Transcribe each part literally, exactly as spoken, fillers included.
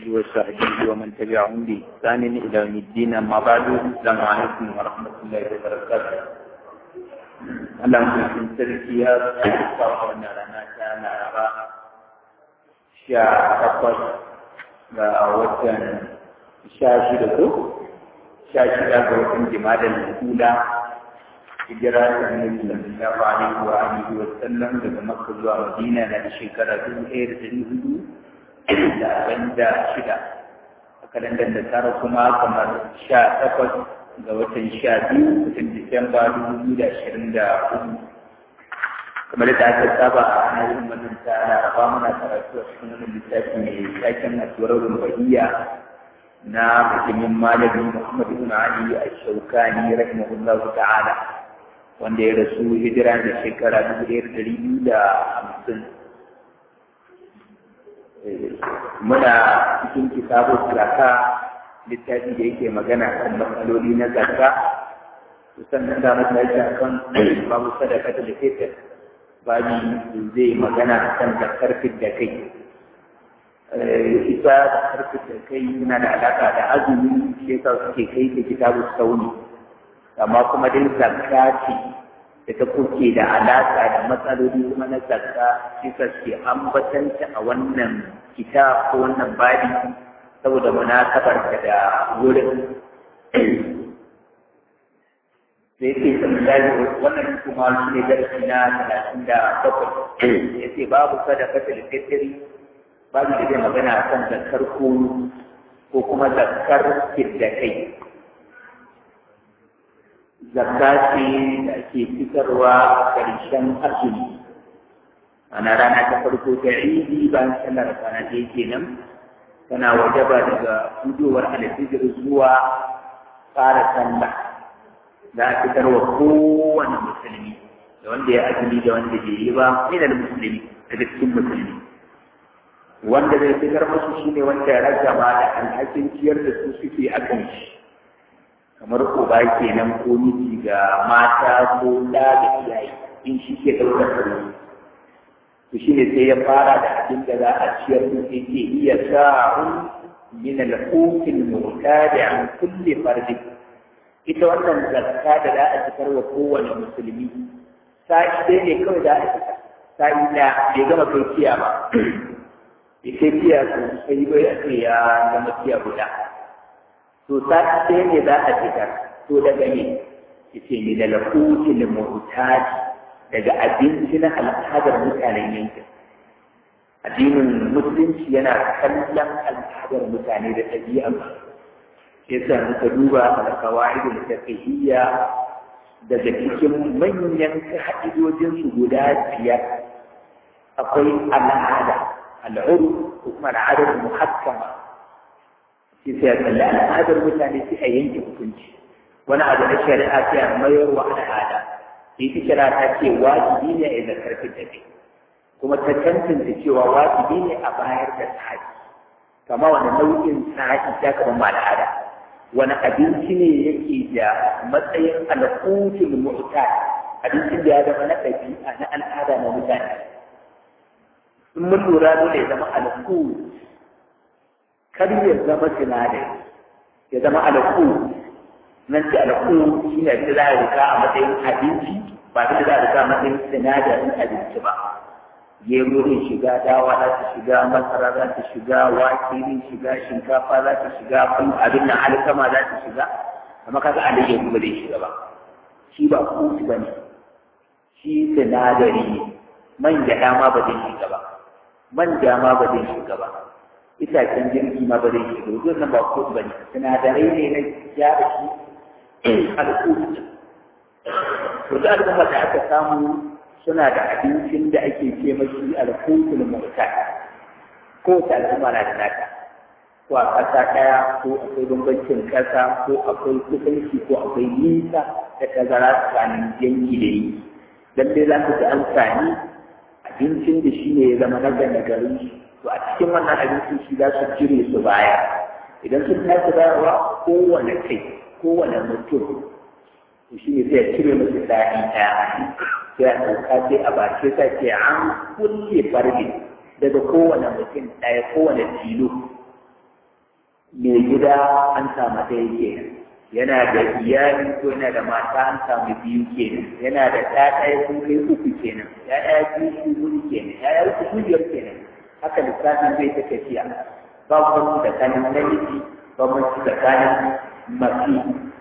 وصحبه ومن تبعهم بإحسان إلى يوم الدين. أما بعد، السلام عليكم ورحمة الله وبركاته. اللهم صل سركيا وسلم على نبينا محمد sha takwas ga watan sha shida ko sha shida ga watan jimadar kula hijira da annabi sallallahu alaihi wa alihi wa sallam daga Makka zuwa Madina na da shekara dubu ɗaya da ɗari hudu da arba'in da shida a kalandar da tara kuma kamar sha takwas ga watan sha biyu watan Disamba dubu biyu da ashirin da hudu. Kamar da aka saba a hannun wannan ta laraba muna karatu a cikin wani littafi mai taken aswararun bahiyya na mutumin malami Muhammad ibn Ali Ash-Shawkani rahimahullahu ta'ala, wanda ya rasu hijira da shekara dubu ɗaya da ɗari biyu da hamsin. Muna cikin kitabu zakka, littafi da yake magana kan matsaloli na zakka, sannan da mutane akan babu sadaka da fitr. Babi zai magana kan zakar da kai. Ita zakar da kai yana da alaƙa da azumi, shi yasa suke kai ta kitabu sauni. Amma kuma dai zakka ce da ta kuke da alaƙa da matsaloli kuma na zakka, shi yasa suke ambatanta a wannan kitab ko wannan babi saboda munasabar da wurin. sai ce sallallahu wannan kuma shi ne darasi na talatin da bakwai. Ya ce babu sadaka da fitri, babu da zai magana kan zakar kunu ko kuma zakar fiddakai. Zakka ce da ake fitarwa a ƙarshen azumi, ana rana ta farko ta idi bayan sallar kwana ɗaya kenan, tana wajaba daga fudowar alfijir zuwa fara sallah. Za a fitar wa kowane musulmi, da wanda ya azumi da wanda bai yi ba, minal musulmi daga cikin musulmi. Wanda zai fitar musu shi ne wanda ya ragama da alhakin ciyar da su suke akan shi, kamar uba kenan ko miji ga mata ko da da iyaye in shi ke ɗaukar sarki. To shi ne sai ya fara da abin da za a ciyar da sai ke iya sa'un min al-hukil mu'tadi an kulli fardin. Ita wannan zakka da za a fitar wa kowane musulmi sa'i ɗaya ne kawai za a fitar, sa'i da bai gama kai kiya ba, bai kai kiya sosai bai a ce ya zama kiya guda. To sa'i ɗaya ne za a fitar, to daga ne yace ni da lakutin mu'tadi, daga abinci na al'adar mutanen yankin. Addinin musulunci yana kallon al'adar mutane da ɗabi'ar yasa muka duba al-qawaidul fiqhiyya daga cikin manyan ka'idojin su guda biyar akwai al'ada, al'urf ko kuma al'adar muhakkama. Shi sai kalla al'adar mutane sai a yanke hukunci, wani abu na shari'a sai a mayar wa al'ada. Ita shari'a ta ce wajibi ne a zakar da kai, kuma ta tantance cewa wajibi ne a bayar da sa'i, kama wani nau'in sa'i ta kama al'ada. Wani abinci ne yake da matsayin al'utul mu'tad, abincin da ya zama na ɗabi'a na al'ada na mutane. In mun lura dole ya zama al'ul, kar ya zama sinadari, ya zama al'ul. Nan ce al'ul shi ne da za a rika a matsayin abinci, ba da za a rika a matsayin sinadarin abinci ba. Gero zai shiga, dawa za ta shiga, masara za ta shiga, wake zai shiga, shinkafa za ta shiga, abin nan alkama za ta shiga, amma kaga alayyahu ba zai shiga ba. Shi ba kuci ba ne, shi sinadari ne. Man gyaɗa ma ba zai shiga ba, manja ma ba zai shiga ba, itacen jirgi ma ba zai shiga ba, wannan ba kuci ba ne, sinadarai ne na gyara shi al'ummar. To da al'umma da aka samu suna da abincin da ake ce mashi alhutul mu'tad, ko ta al'umma na da nata, ko a ƙasa ɗaya ko akwai bambancin ƙasa ko akwai kusanci ko akwai nisa da tazara tsakanin yanki da yi. Dan dai za ku ga an sami abincin da shi ne ya zama na gane garin shi, to a cikin wannan abincin shi za su cire su baya. Idan sun tashi bayarwa kowane kai kowane mutum, to shi ne sai ya cire musu sa'i ɗaya. Sai a ɗauka sai a bace sa ke an kulle farge daga kowane mutum ɗaya kowane tilo mai gida an samu ɗaya kenan, yana da iyali ko yana da mata an samu biyu kenan, yana da ɗaya sun kai uku kenan, ya'ya biyu su huɗu kenan, ya'ya uku su biyar kenan. Haka lissafin zai ta tafiya. Ba mu tsakanin namiji, ba mu tsakanin mafi.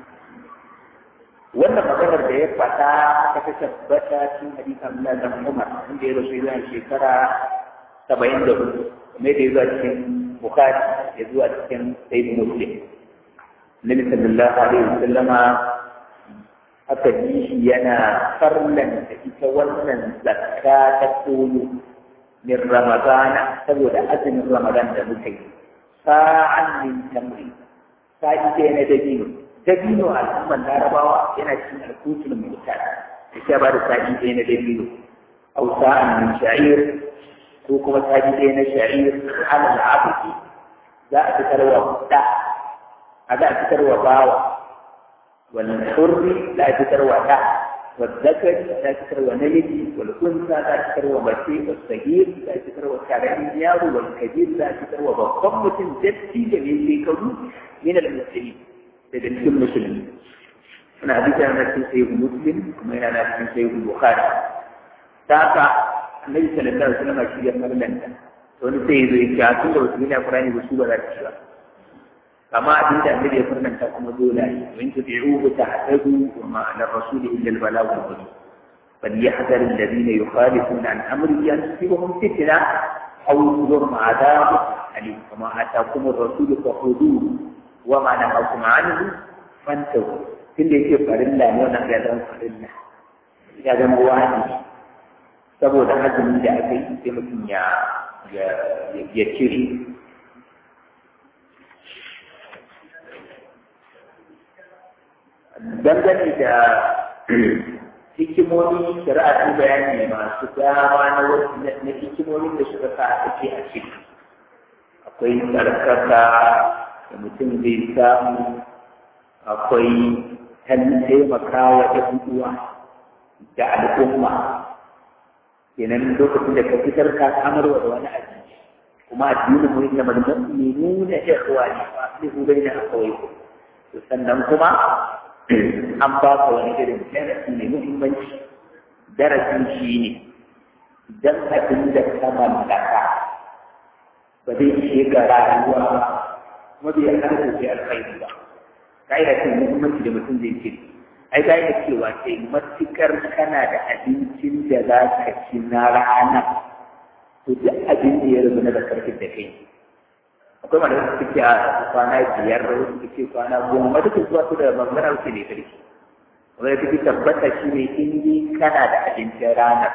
Wannan maganar da ya faɗa aka ta tabbata cikin hadisi Abdullah bin Umar inda ya rasu yana shekara saba'in da hudu, kuma da ya zuwa cikin Bukhari ya zuwa cikin Sahih Muslim. Nabi sallallahu alaihi wasallama aka ji shi yana farlanta ita wannan zakka ta koyo min Ramadana saboda azumin Ramadan da muka yi. Sa'an min tamri, sa'i ɗaya na dabino. Dabino a al'ummar Larabawa yana cikin alkutul mutar, da shi ba da sa'i ɗaya na dabino. Au sa'an min sha'ir, ko kuma sa'i ɗaya na sha'ir, alal abiki, za a fitar wa ɗa, a za a fitar wa bawa, wal hurri za a fitar wa ɗa, wal zakari za a fitar wa namiji, wal unsa za a fitar wa mace, wal sagir za a fitar wa karamin yaro, wal kabir za a fitar wa babban mutum datti da mai shekaru min al-musulmi daga cikin musulmi. Wani hadisi yana cikin sahihu Muslim kuma yana da cikin sahihu Bukhari. Ta haka Annabi sallallahu alaihi wasallam shi ya farlanta. Wani sai zai ce a tun da wasu ne Qur'ani ba su ba za su ci ba. Kama abin da Annabi ya farlanta kuma dole ne. Wa in tuti'uhu tahtadu wa ma 'ala ar-rasuli illa al-balagh al-mubin. فليحذر الذين يخالفون عن امره ان تصيبهم فتنه او يصيبهم عذاب اليم وما اتاكم الرسول فخذوه وما نهاكم عنه فانتهوا tunda yake farilla ne wannan ya zama farilla ya zama wani saboda azumi da aka yi sai mutum ya ya cire dangane da hikimomi shari'a ta bayani masu dama na wasu na hikimomin da suka sa ake a ciki akwai tsarkaka da mutum zai samu, akwai taimaka wa ɗan uwa da al'umma kenan lokacin da ka fitar ka samarwa da wani abinci kuma addinin mu yana da mai nuna ikhwani fa aslihu baina akhawaykum sannan kuma an ba ka wani irin darasi mai muhimmanci. Darasin shi ne don abin da ka mallaka ba zai ishe ga rayuwa ba kuma bai yarda da sai alkhairi ba. Ka'ida ce muhimmanci da mutum zai ce ai ka'ida cewa sai matukar kana da abincin da za ka ci na rana to duk abin da ya rubuta da karfin da kai akwai malamai su suke a kwana biyar wasu suke kwana goma wata ke zuwa su da bangaren su ne karshe wanda take tabbata shi ne in dai kana da abincin ranar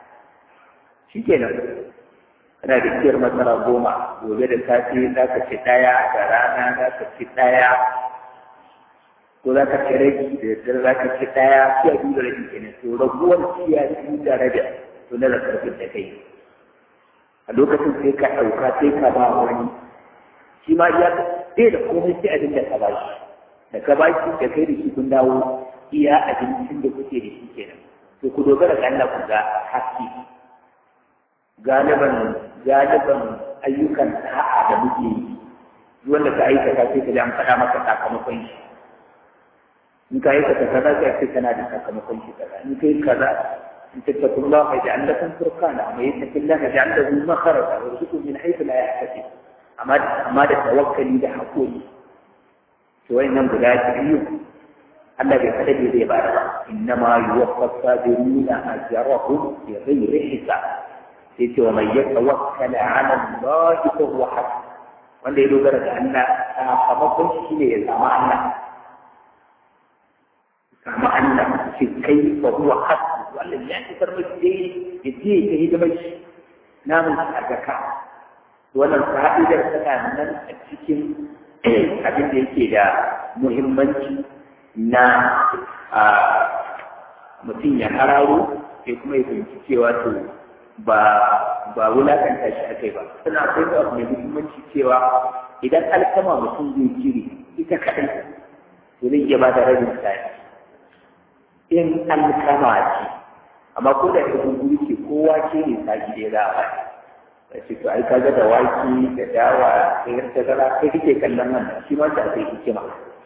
shi kenan kana da ciyar masara goma gobe da safe za ka ci ɗaya da rana za ka ci ɗaya ko za ka ci rabi da daddare za ka ci ɗaya ci a biyu da rabi kenan to raguwar ciya biyu da rabi to na da karfin da kai a lokacin sai ka ɗauka sai ka ba wani shi ma ya ɗaya da komai sai abin da ka ba shi da ka ba shi da kai da shi kun dawo iya abincin da kuke da shi kenan to ku dogara ga Allah ku ga haske galiban galiban ayyukan sa'a da muke yi wanda ka aikata sai ka ji an faɗa maka sakamakon shi in ka aikata kaza sai ka kana da sakamakon shi kaza in kai kaza in tattakullah ya ja'al lakum furqana wa yattaqillah ya ja'al lahu makharaja wa yarzuqhu min haythu la yahtasib amma amma da tawakkali da hakuri to wayannan guda biyu Allah bai kada bai zai bada ba innama yuwaffa sabiruna ajrahum bi ghairi hisab sai ce wa man yatawakkala ala Allah fa huwa hasbuh wanda ya dogara da Allah sakamakon shi ne ya zama Allah sama Allah shi kai fa huwa hasbuh wanda ya fitar mashi ya je ya hidimar shi namun a zaka wannan fa'idar tana nan a cikin abin da yake da muhimmanci na mutum ya hararo sai kuma ya fahimci cewa to ba ba wulakanta shi akai ba suna akwai da abu mai muhimmanci cewa idan alkama mutum zai cire ita kaɗai to zai iya ba da rabin sa'i in alkama ce amma ko da ita gunguri ce kowa ce ne sa'i da za a bani da ce to ai kaga da waki da dawa da yarda gara kai kake kallon wannan shi ma da sai hikima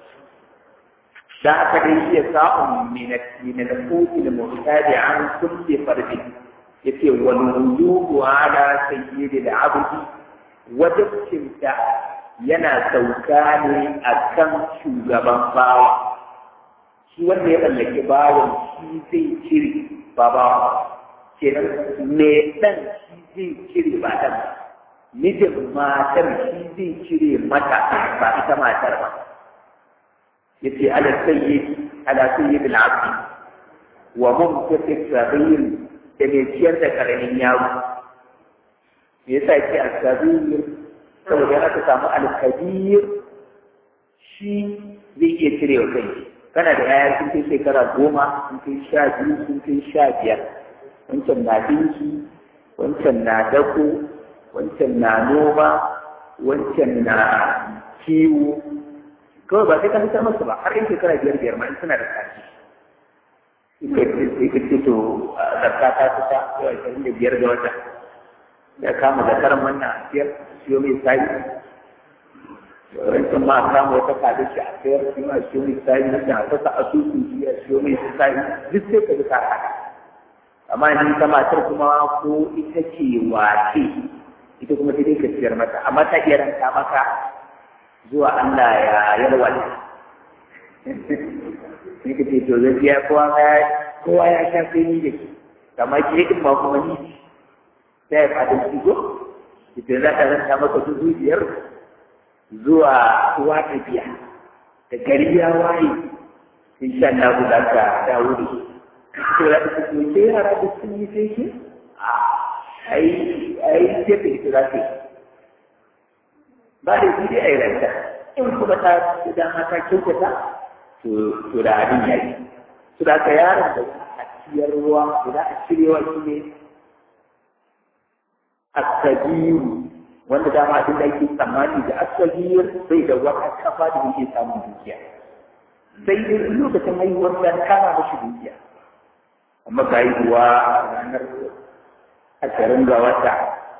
da aka dai iya sa'un min min al-quti al-mu'tadi an kulli fardin yace wal wujubu ala sayyidi al-abdi wajibcin da yana sauka ne akan shugaban bawa shi wanda ya mallaki bawan shi zai cire ba bawa kenan me dan shi zai cire ba dan mijin matar shi zai cire mata ba ita matar ba yace ala sayyid ala sayyid al-abd wa mumtaki sabir da mai ciyar da karamin yaro me yasa yake al-sabir saboda yana ta samu al-kabir shi zai iya cire wa kai kana da yaya sun kai shekara goma sun kai sha biyu sun kai sha biyar wancan na dinki wancan na dako wancan na noma wancan na kiwo kawai ba sai ka fitar masu ba har yin shekara biyar biyar ma in suna da kashi ika ce to zarka ta fita yau ashirin da biyar ga wata da kama zakaran wannan a siyar siyo mai sayi wancan ma a kama wata kada shi a sayar siyo mai siyo mai sayi na a fasa asusun shi a siyo mai sayi duk sai ka duka haka amma ni ta matar kuma ko ita ce wace ita kuma sai dai ka siyar mata amma ta iya ranta maka zuwa Allah ya yarwa da sai ka ce to zai kowa ya kowa ya sha sai ni da ke amma ke din ma kuma ni sai ya fada shi ko ita za ta ranta maka dubu biyar zuwa uwa ta biya da gari ya waye insha Allah za ka dawo da shi to za ta ce ke yara da sun yi sai ke a ai ai sai ta ita za ta yi ba da shi dai a yi ranta in kuma ta idan haka kyautata to da abin ya yi su da ka yaron da a ciyar ruwa da za a cirewa shi ne asabiru wanda dama abin da yake tsammani da asabir bai da wata kafa da yake samun dukiya sai dai lokacin haihuwar da kama mashi dukiya amma ga haihuwa ranar ashirin ga wata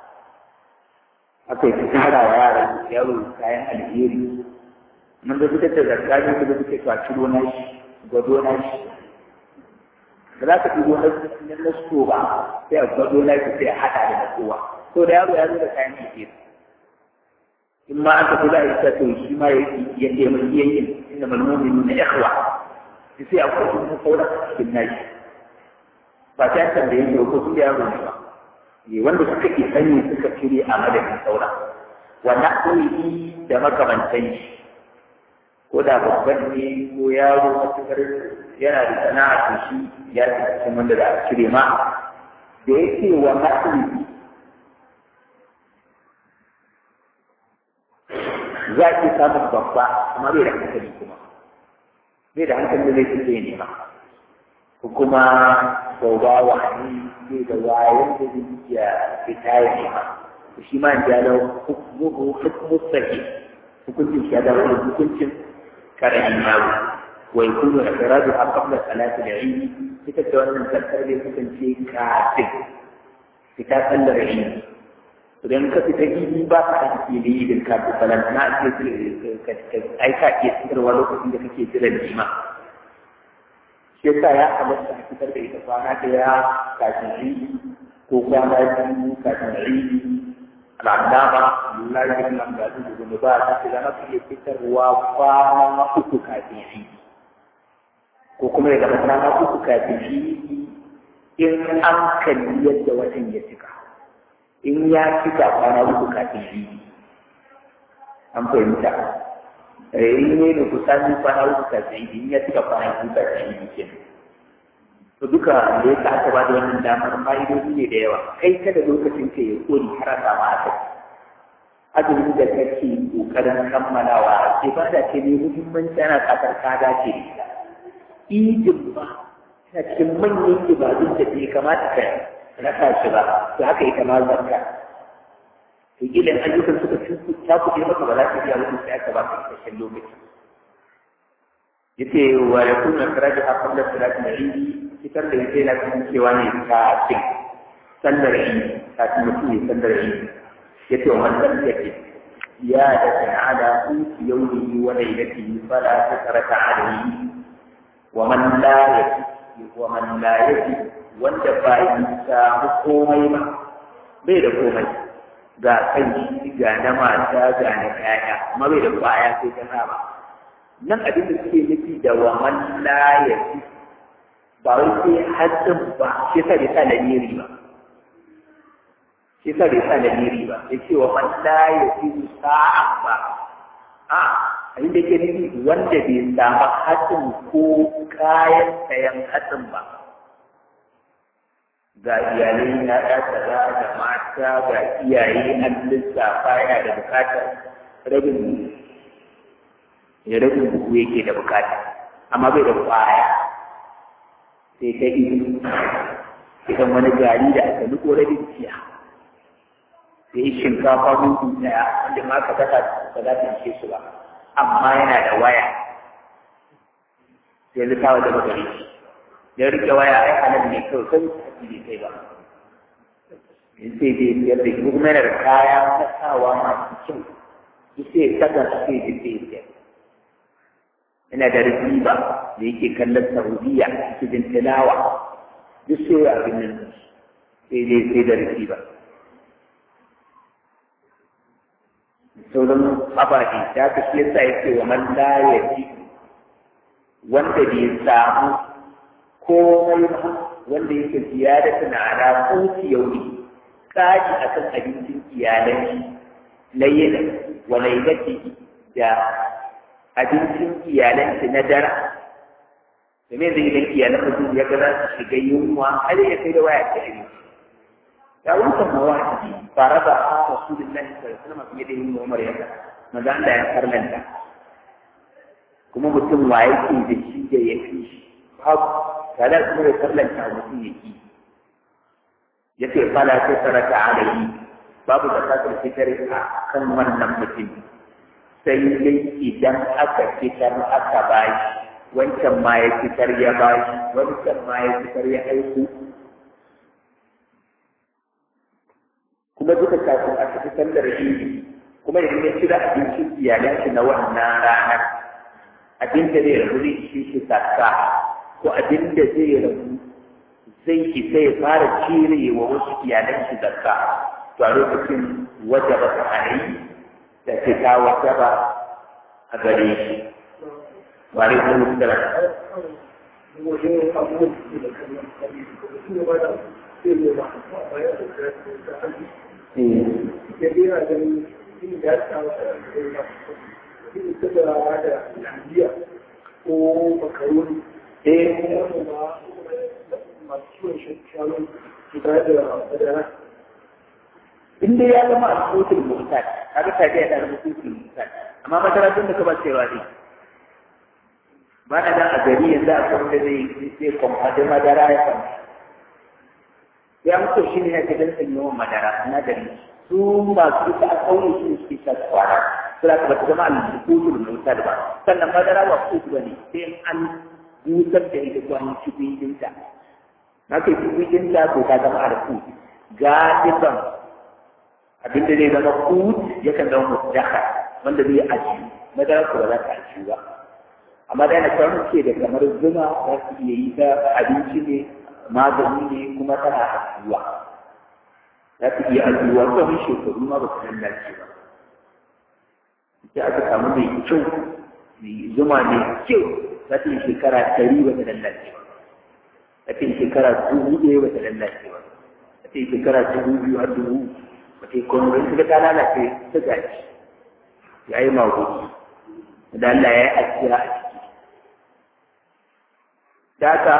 aka yi tara wa yaran yaro kayan alheri mun da fitar da zakka ne da suke kwaci na shi gwado na shi ba za ka ɗigo na na so ba sai a gwado na shi sai a haɗa da na kowa to da yaro ya zo da kayan alheri in ma aka fi za a yi ta to shi ma ya yi ya mai iya yin inda malmomi na ikhwa sai a kwaci na sauran cikin nashi ba ta yankan da yake ko su da yaro ne ba wanda suka ke sani suka cire a madadin sauran wannan koyi da makamantan shi ko da babban ne ko yaro matuƙar yana da sana'a to shi ya fi cikin wanda da a cire ma da yake wa koyi za ki samun babba amma bai da hankali kuma bai da hankali da zai fi nema ko kuma gauba wani bai da wayan da zai iya fita ya nema shi ma ya da hukumu sake hukuncin shi ya da wani hukuncin karamin yaro wai kuma da karatu a kabla salatu da yi ita da wannan tattar da kasance kafin fita sallar yi idan ka fita gidi ba ka ake da yi da kafin salatu na ake aika iya tsirwa lokacin da kake jiran jima shi yasa ya halatta a fitar da ita kwana ɗaya kafin riɗi ko kwana biyu kafin riɗi al'adama lullahi bin lambazu da zunuba ba ta zama ka iya fitarwa kwana uku kafin riɗi ko kuma ya zama kwana uku kafin riɗi in an kalli yadda watan ya cika in ya cika kwana uku kafin riɗi an fahimta in ne da kusan kwana uku kafin in ya cika kwana uku kafin yi ke to duka da ya ka aka ba da wannan damar fa'idoji ne da yawa kai kada lokacin ka ya kori har a samu haka azumin da kake kokarin kammalawa ibada ce ne muhimmanci ana kasar ka dace da ita idin ba tana cikin manyan ibadun da bai kamata ka rasa shi ba to haka ita ma zarka to gidan ayyukan suka ta kuɗe maka ba za ka iya wani sai aka ba ka ƙarshen lokaci yace wa yakunu ikraji haqqan da salati al-eid fitar da yake na cikin cewa ne ta cin sallar eid kafin mutum ya san da rai ya ce wa wannan yake ya da ta'ala uti yawmihi wa laylatihi fala tasraka alayhi wa man la yati wa man la yati wanda ba yi samu komai ba bai da komai ga kai ga na mata ga na kaya amma bai da kwaya sai ta saba nan abin da suke nufi da wa man la yati ba wai sai haddin ba shi ta da lamiri ba shi ta da lamiri ba ya ce wa man la yati sa'a ba a abin da ke nufi wanda bai samu haddin ko kayan sayan haddin ba ga iyalai na ya kaza da mata ga iyaye an lissafa yana da bukatar rabin ya rabin buku yake da bukata amma bai da kwaya sai ta yi idan wani gari da aka niko rabin ciya sai yi shinkafa mutu daya wanda ma ka kasa ba za ta ishe su ba amma yana da waya sai likawa da magari ya rike waya ai halal ne kawai sai bai kai ba in sai dai siyar da kuma yana da kaya na sawa masu kyau duk sai saka su sai da sai siyar yana da riba da yake kallon saudiya cikin tilawa duk sai abin nan sai dai sai da riba sauran abaji ta ka shi yasa yake wa man la yaji wanda bai samu komai ba wanda yake ziyarata na ala kuti yauni kaji akan abincin iyalan layyana wa laylati da abincin iyalan na dara domin da idan iyalan mutum ya ga za su shiga yunwa har ya kai da waya ta abinci ya wuce mawaki fara da a rasulullahi sallallahu alaihi wasallam fiye da yin umar ya maza Allah ya karlanta kuma mutum waye ke da shi da ya fi shi babu kada kuma ya karlanta mutum ya ki ya ce fala sai sarata alaihi babu zakatul fitr a kan wannan mutum sai dai idan aka fitar aka bashi wancan ma ya fitar ya bashi wancan ma ya fitar ya aiko kuma duka kafin a tafi sallar idi kuma idan ya cire abincin iyalan shi na wannan ranar abin da zai rabu zai ishe shi sassa ko abin da zai rabu zai isa ya fara cire wa wasu iyalan shi zakka to a lokacin wajaba ta hanayi da fita wajaba a gare shi wa alaikum salam inda ya zama a kotun mutar kaga ta ga da kotun mutar amma makaratun da ka ba cewa ne ba na da a gari yanzu a kan da zai zai kwamfa da madara ya kwamfa ya mutu shi ne yake dan sanyo madara na gari su masu ta kauye su suke ta kwara sura ka bata zama al-kutub mutar ba sannan madara ba kutub bane sai an busar da ita ko an ci bidin ta na kai ci bidin ta ko ta zama al-kut galiban abin da zai zama kut yakan zama mudakar wanda zai aji madara ko ba za ta aji ba amma da yana kawo ce da kamar zuma za su iya yi ta abinci ne magani ne kuma tana ajiwa za su iya ajiwa tsawon shekaru ma ba su lalace ba sai aka samu mai kyau mai zuma mai kyau za ta yi shekara ɗari ba ta lalace ba za ta yi shekara dubu ɗaya ba ta lalace ba za ta yi shekara dubu biyu har dubu ba ta yi kwanu ba ta lalace ta gaci ya yi magani da Allah ya yi ajiya a ciki da haka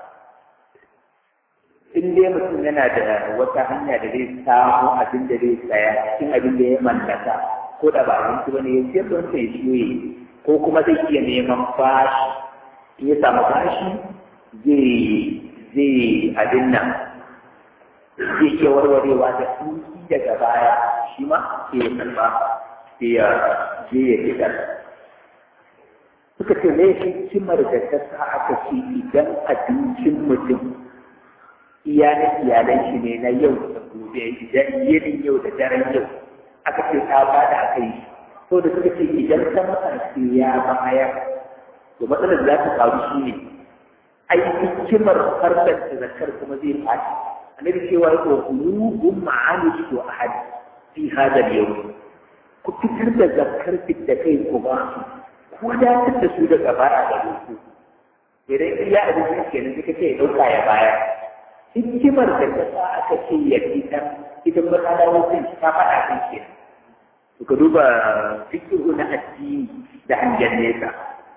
in dai mutum yana da wata hanya da zai samu abin da zai tsaya cikin abin da ya mallaka ko da ba abinci ba ne ya siyar da wanda ya siyo yi ko kuma zai iya neman bashi in ya samu bashi zai zai abin nan zai iya warwarewa da tsinki daga baya shi ma sai ya karba sai ya je ya fitar suka ce ne hikimar da ta sa aka ce idan abincin mutum iya na iyalan shi ne na yau da gobe idan yinin yau da daren yau aka ce ta bada a kai to da suka ce idan ta matsarci ya baya to matsalar za ta faru shi ne ai hikimar farkar da zakar kuma zai faɗi annabi cewa ko qulubum ma'ani su ahad fi hada al-yawm ku fitar da zakar da kai ku ba su ko da da su daga bara da su idan iya abin da kenan suka ce dauka ya baya hikimar da ta sa aka ce ya fitar idan ba ta dawo kan ta faɗa kan kenan ka duba fikihu na addini da hangen nesa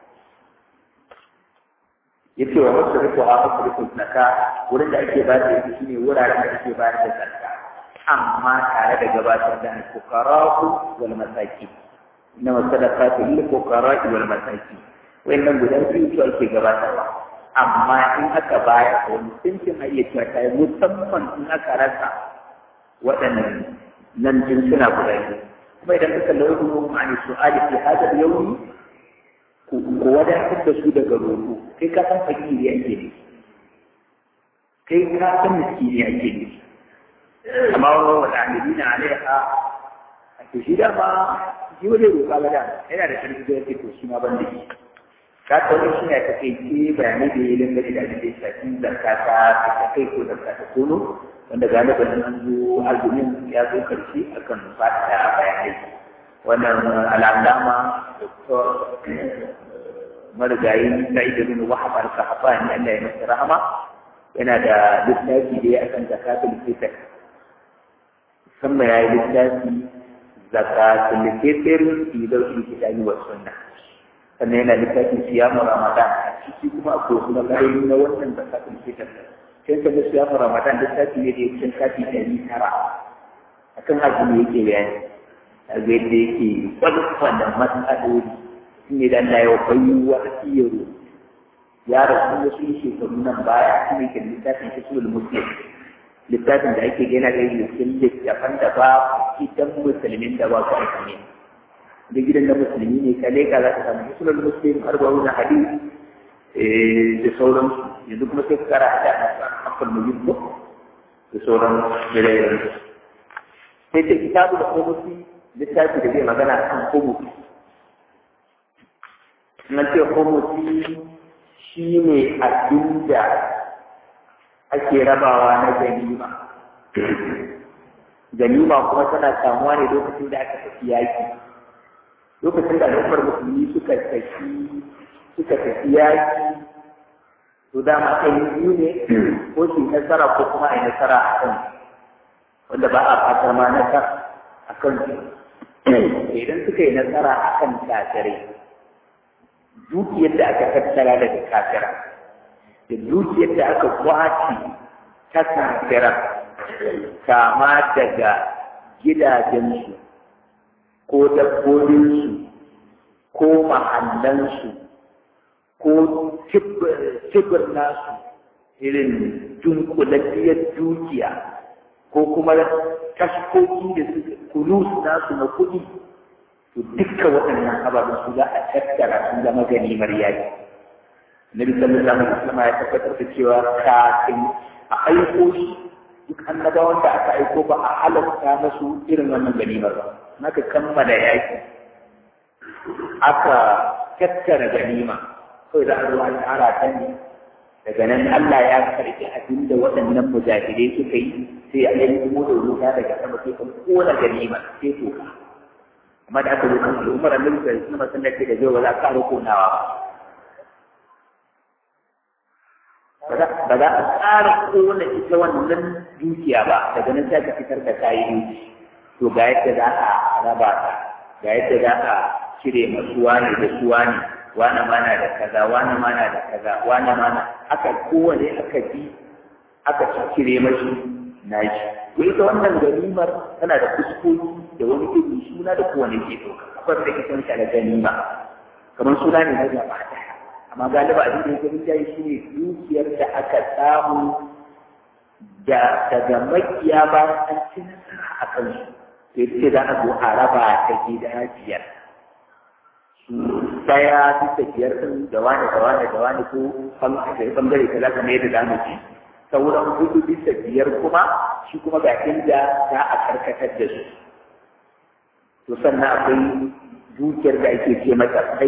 yace wa masarifu a masarifu zakka wurin da ake ba da shi ne wuraren da ake ba da zakka amma tare da gabatar da fuqara'u wal masakin inna sadaqatu lil fuqara'i wal masakin wannan guda biyu su ake gabatarwa amma in aka bayar da wani cincin ayyuka ta musamman in aka rasa waɗannan nan jinsuna guda biyu kuma idan ka kalli wani ma'ani su'ali fi hada yawmi ko wadatar da su daga roƙo kai ka san fakiri ake ne kai ka san miskini ake ne amma wani wani amiri na alaiha a to shi dama shi wani roƙa ba da yana da ƙarfi da yake to shi ma ban da shi ka tauri shi ne ta kai ce bayanai da ya dangane da abin da ya shafi zarka ta ta kai ko zarka ta kono wanda galibin an zo azumin ya zo karshe akan fata bayanai wannan al'adama doktor marigayi sa'id bin wahab al-qahtani Allah ya masa rahama yana da littafi da ya akan zakatul fitr musamman ya yi littafi zakatul fitr fi dawil kitabi wa sunnah sannan yana littafin siyamu ramadan a ciki kuma akwai wasu magarori na wannan zakatul fitr sai ka ga siyamu ramadan littafi ne da ya cin kafi ɗari tara akan azumi yake bayani a ga yadda yake kwalifan da matsaloli shi ne da Allah ya bayi wa asiyaro ya rasu wasu shekaru nan baya shi ne ke littafin shisul muslim littafin da ake gina da yin littafin da ba gidan musulmin da ba su aiki ne da gidan da musulmi ne kale ka za ka samu shisul muslim arba'u na hadisi da sauransu yanzu kuma sai kara da akan mujibbo da sauran birayen sai ce kitabu da komusi littafi da zai magana kan komusi na ce komusi shi ne abin da ake rabawa na ganima ganima kuma tana samuwa ne lokacin da aka tafi yaki lokacin da al'ummar musulmi suka tafi suka tafi yaki to dama kai biyu ne ko su nasara ko kuma a yi nasara a kan wanda ba a fata ma nasara a kan su idan suka yi nasara a kan kafirai dukiyar da aka tattara daga kafira da dukiyar da aka kwace ta kafira kama daga gidajensu ko dabbobinsu ko mahallansu ko cibir nasu irin dunkulalliyar dukiya ko kuma taskoki da suka kulus nasu na kuɗi to dukkan waɗannan ababen su za a tattara sun zama ganimar yaki. Nabi sallallahu alaihi wasallam ya tabbatar da cewa kafin a aiko shi duk annabawan da aka aiko ba a halatta masu irin wannan ganimar ba. Naka kammala yaki aka tattara ganima kawai da Allah ya tsara ta ne daga nan Allah ya karɓi abin da waɗannan mujahirai suka yi sai a yi kuma da ruwa daga sama sai kan kona ganima sai toka amma da aka zo kan al'ummar annabi sai suna masallaci da zai ba za a ƙara konawa ba ba za a ƙara kona ita wannan dukiya ba daga nan sai ka fitar da kayan to ga yadda za a raba ta ga yadda za a cire masuwa ne da suwa ne wani mana da kaza wani mana da kaza wani mana aka kowane aka bi aka cire mashi nashi to ita wannan ganimar tana da fuskoki da wani irin suna da kowane ke ɗauka akwai da ke sanci da ganima kamar suna ne na gaba ɗaya amma galiba abin da ya gani jayi shi ne dukiyar da aka samu da daga makiya bayan an ci nasara a kansu sai ce za a zo a raba ta gida biyar daya bisa biyar ɗin da wani da wani da wani ko bangare kaza kamar yadda zamu ci sauran hudu bisa biyar kuma shi kuma ga inda za a karkatar da su to sannan akwai dukiyar da ake ce mata kai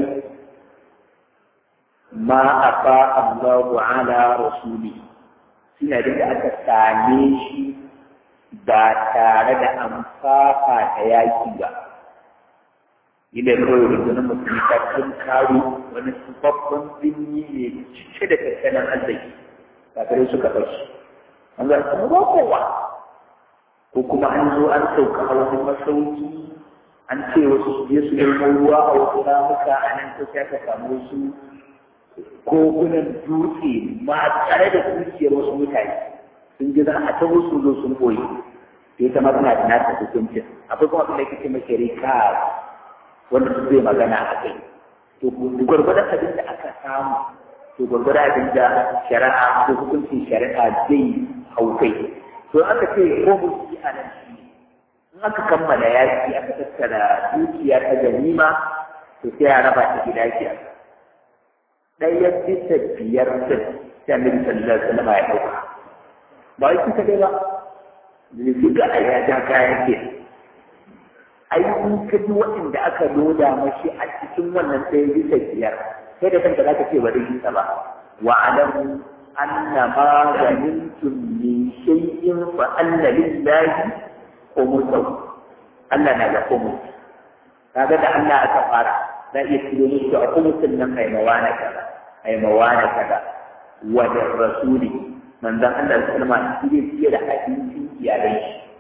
ma afa Allahu ala rasuli shine da aka same shi ba tare da an fafa ta yaki ba idan kawai rundunar mutum ta kan karo wani babban binni ne cike da tattalin arziki kafirai suka ɗauki an ga kuma ba kowa ko kuma an zo an sauka a wani masauki an ce wasu su je su nemo ruwa a wasu ramuka a nan ta sai ka samu wasu kogunan dutse ma tare da dukiyar wasu mutane sun ji za a ta wasu zo sun boye sai ta ma suna da nasa hukuncin akwai kuma abin da kake mace rika wanda su zai magana a kai to gwargwadon abin da aka samu to gwargwadon abin da shari'a ko hukuncin shari'a zai hau kai to aka ce ko musu a nan shi in aka kammala yaki aka tattara dukiya ta ganima to sai a raba ta gida biyar ɗaya bisa biyar din sai Annabi sallallahu alaihi wasallam ya dauka ba wai kuka dai ba ne kuka a ya ja kayan ke ai in ka ji waɗanda aka loda mashi a cikin wannan ɗaya bisa biyar sai da kanka zaka ce bari yi ba wa alamu anna ma ghanimtum min shay'in fa anna lillahi khumsahu Allah na da khumus kaga da Allah aka fara za iya ciro musu a khumsin nan ai mawana kaza ai mawana kaza wa da rasuli manzon Allah sallallahu alaihi wasallam shi ne da abincin iyalai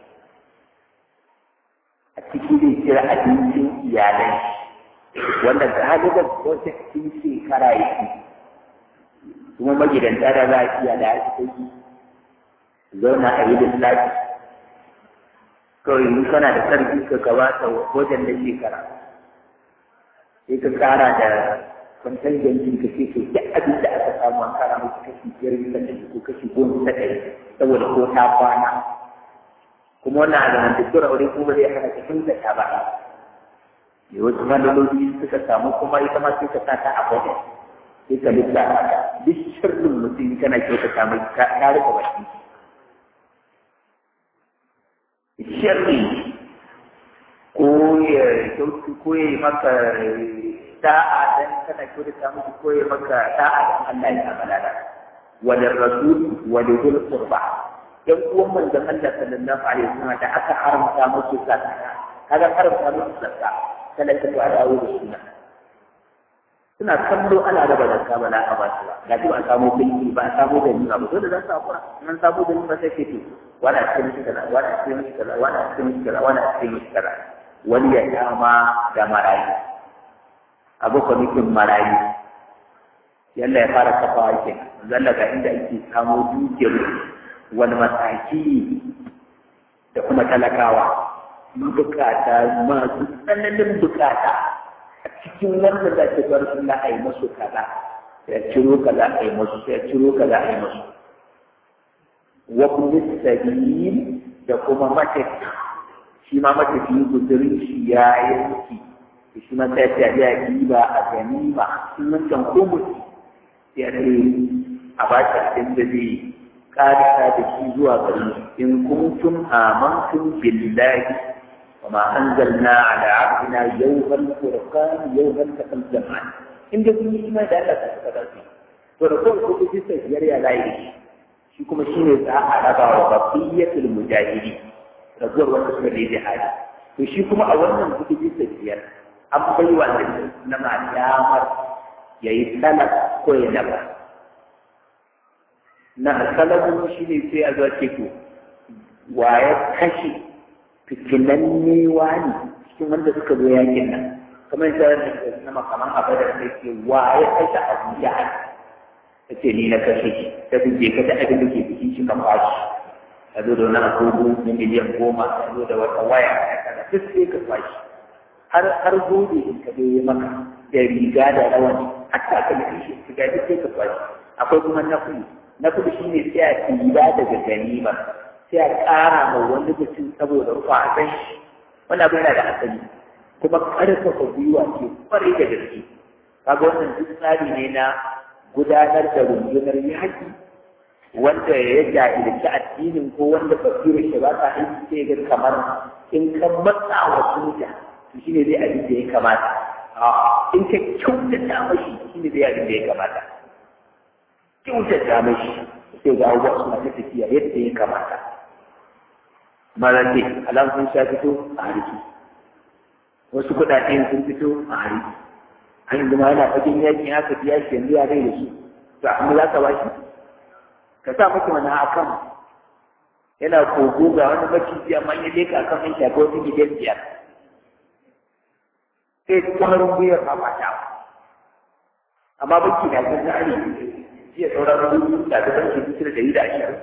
a cikin zai cire abincin iyalai wanda galiban wata cikin shekara yake kuma magidanta da za a iya da ake zauna a yi lissafi kawai in kana da sarki ka gabata wajen da shekara sai ka kara da kwantar yankin ka ce to duk abin da aka samu an kara musu kashi biyar bisa ɗari ko kashi goma bisa ɗari saboda ko ta kwana kuma wannan a zamantakewar aure kuma zai hana ka tun da ta ba da wasu manaloli suka samu kuma ita ma sai ka sa ta a bane sai ka lissafa ta duk shirin mutum kana kyautata mai ta rika baki shirri ko ya kyautu ko ya yi maka da'a dan kana kyautata musu ko ya maka da'a dan Allah ya amalala wa da rasul wa da dhul qurba yan uwan manzon Allah sallallahu alaihi wasallam da aka haramta musu zakka kaga haramta musu zakka kana ta ba dawo da suna suna kallo ana raba zakka ba na a ba su ba ga ba samu bilki ba samu da nuna ba dole za su hakura nan samu da nuna sai ke to wala cikin kaza wala cikin kaza wala cikin kaza wala cikin kaza wani ya dama da marayu abu kwamitin marayu yalla ya fara kafawa kenan zalla ga inda ake samu dukiyar wani mataki da kuma talakawa bukata masu tsananin bukata a cikin wanda za ta bar suna a yi masu kaza ya ciro kaza a yi masu ya ciro kaza a yi masu wa kuma sabil da kuma matafi shi ma matafi guzurin shi ya yanki shi ma sai ta ya ba a ganima sun wancan komuti ya ce a ba ta abin da zai ƙarisa da shi zuwa gari in kuntum amantum billahi wa ma anzalna ala abdina yawmal furqan yawmal taqal jam'an in da kun yi imani da Allah ta saka shi to da kuma kuka ji sai biyar ya layi shi kuma shine za a raba wa baqiyatul mujahidi rabuwar wanda suka yi jihadi to shi kuma a wannan kuka ji sai biyar an bai wa na ma damar yayi salaf ko ya naba na salamu shi ne sai a zuwa ce ku wa ya kashe fitinanne wani cikin wanda suka zo yakin nan kamar yadda da na makaman abadar da ke wa ya kashe abu ya ta ce ni na kashe shi ta fi je ka ta abin da ke bikin shi ka kwashi a zo da wani agogo na miliyan goma a zo da wata waya a kada duk sai ka kwashi har har gobe in ka bai maka da riga da rawani hatta ka da shi ka duk sai ka kwashi akwai kuma nafi na kudu shi ne sai a tsira daga ganima sai a ƙara ma wani mutum saboda rufa a san shi wani abu yana da asali kuma ƙarfafa gwiwa ce kwarai da gaske kaga wannan duk tsari ne na gudanar da rundunar yaƙi wanda ya jahilci addinin ko wanda basira shi ba ta aiki sai ga kamar in ka matsa wa soja to shine zai abin da ya kamata in ka kyautata mashi shine zai abin da ya kamata kyautata mashi sai ga abubuwa suna ta tafiya yadda ya kamata marande alam sun sha fito a harki wasu kuɗaɗe sun fito a harki an yanzu ma yana fagen yakin haka biya shi yanzu ya rai da su to amma za ka ba shi ka sa maki wani akan yana kogo ga wani maciji amma ya leka akan an shafi wasu gidan biyar sai kwarin gwiwar mafata amma baki na kan tsari jiya sauran rubutu da ta banki bitir da yi da ashirin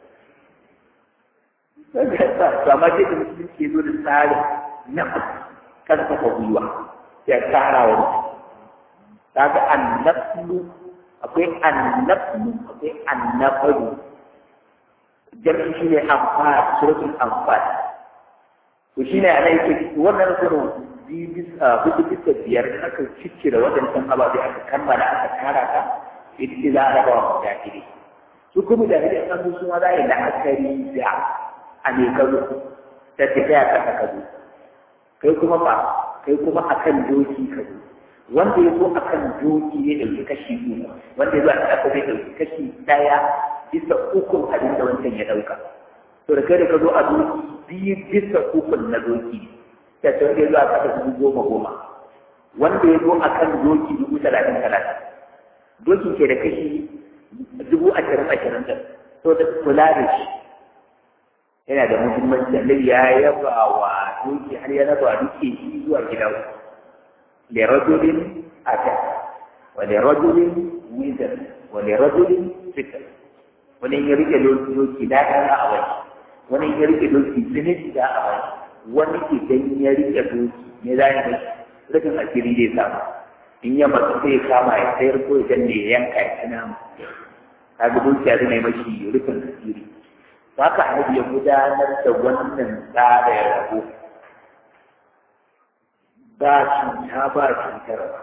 to amma sai da musulunci ya zo da tsarin na karfafa gwiwa ya tsara wa mutum ta ga annablu akwai annablu akwai annabaru jami'in shi ne amfani surutun amfani to shi ne ana yake wannan surun hudu bisa biyar aka ciccire waɗancan ababe aka kammala aka tara ta ita ce za a raba wa mujahidi su kuma mujahidi an su suma za a yi la'akari da a ne kazo ta tafiya kasa kazo kai kuma ba kai kuma akan doki kazo wanda ya zo a kan doki ya ɗauki kashi uku wanda ya zo a ƙasa zai ɗauki kashi ɗaya bisa ukun abin da wancan ya ɗauka to da kai da ka zo a doki biyu bisa ukun na doki ta ce wanda ya zo a ƙasa dubu goma goma wanda ya zo a kan doki dubu talatin talatin doki ke da kashi dubu ashirin ashirin ɗin to da kula da shi yana da muhimmanci annabi ya yaba wa doki har ya raba duke shi zuwa gida لرجل أتى ولرجل وزن ولرجل فكر ولن يريد لوكي لا أرى أوي ولن يريد لوكي سنة لا أوي ولن يريد لوكي ميزان لكن أكيد دي سامع إن يوم تسي كما يصير كل جنة ينكا ينام هذا دوكي هذا نمشي لكن أكيد فهذا النبي يقول أن تونن دار يربو ba cuta ba cutarwa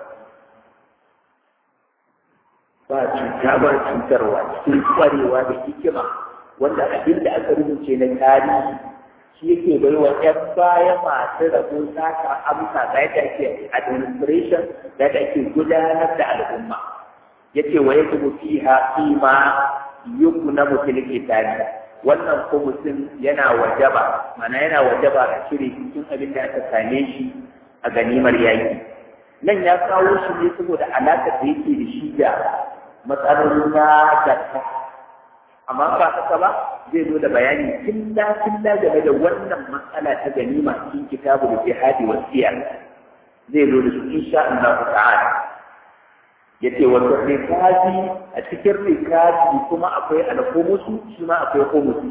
ba cuta ba cutarwa cikin kwarewa da hikima wanda abin da aka rubuce na tarihi shi yake bai wa ‘yan baya masu rabo saka amsa ga yadda ake administration da yadda ake gudanar da al'umma ya ce wa yake mutu ha ma yuku na mutum ke tari wannan ko mutum yana wajaba mana yana wajaba a cire cikin abin da aka same shi a ganimar yaki nan ya kawo shi ne saboda alaƙar da yake da shi da matsalolin na gasa amma ba haka ba zai zo da bayani tilla tilla game da wannan matsala ta ganima cikin kitabu da jihadi wa siyar zai zo da su insha Allah ta'ala yace wa rikazi a cikin rikazi kuma akwai alkhumusu shi ma akwai khumusi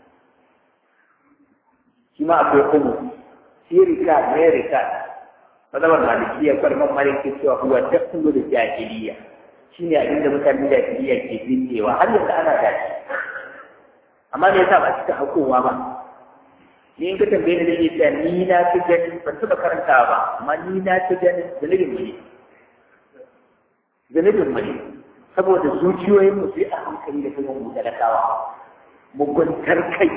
shi ma akwai khumusi shi rikaz ne rikaz mazhabar malikiya farman maliki cewa huwa taqulu da jahiliya shine abinda mutanen jahiliya ke binnewa har yanzu ana gashi amma me yasa ba cika hakowa ba ni in ka tambaye ni zai ce ni na fi gani ban taɓa karanta ba amma ni na fi gani zunubin mu ne zunubin mu ne saboda zuciyoyin mu sai a hankali da kuma mu talakawa muguntar kai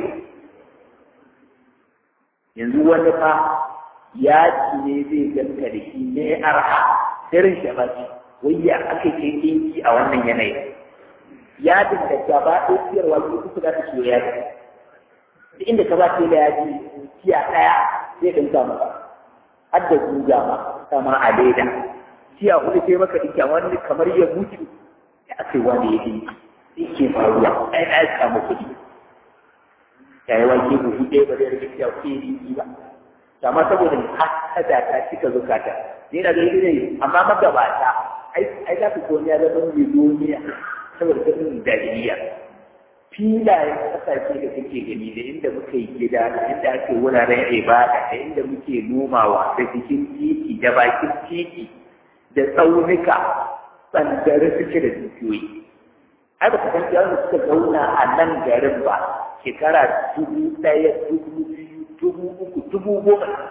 yanzu wani fa yaji ne zai ganka da shi ne arha irin shi ba wai ya aka ce dinki a wannan yanayi yadin da gaba ɗaya siyarwa ko kuka za ta siyo yaji duk inda ka ba ta da yaji tiya ɗaya zai dinka maka har da guga ma kama a leda tiya hudu sai maka dinki amma wani kamar ya mutu da aka yi wani ya dinki yake faruwa ai na samu kuɗi yayi wake buhu ɗaya ba zai rage tiya kuɗi dinki ba amma saboda hasada ta cika zukata ni da gani ne amma magabata ai ai za ku ko ne da ban duniya saboda kudin daliliya filayen kasashe da kake gani da inda muka yi gida da inda ake wuraren ibada da inda muke nomawa da cikin titi da bakin titi da tsaunuka tsandare suke da dukiyoyi ai ba ka san yadda suka zauna a nan garin ba shekara dubu ɗaya dubu biyu dubu uku dubu goma da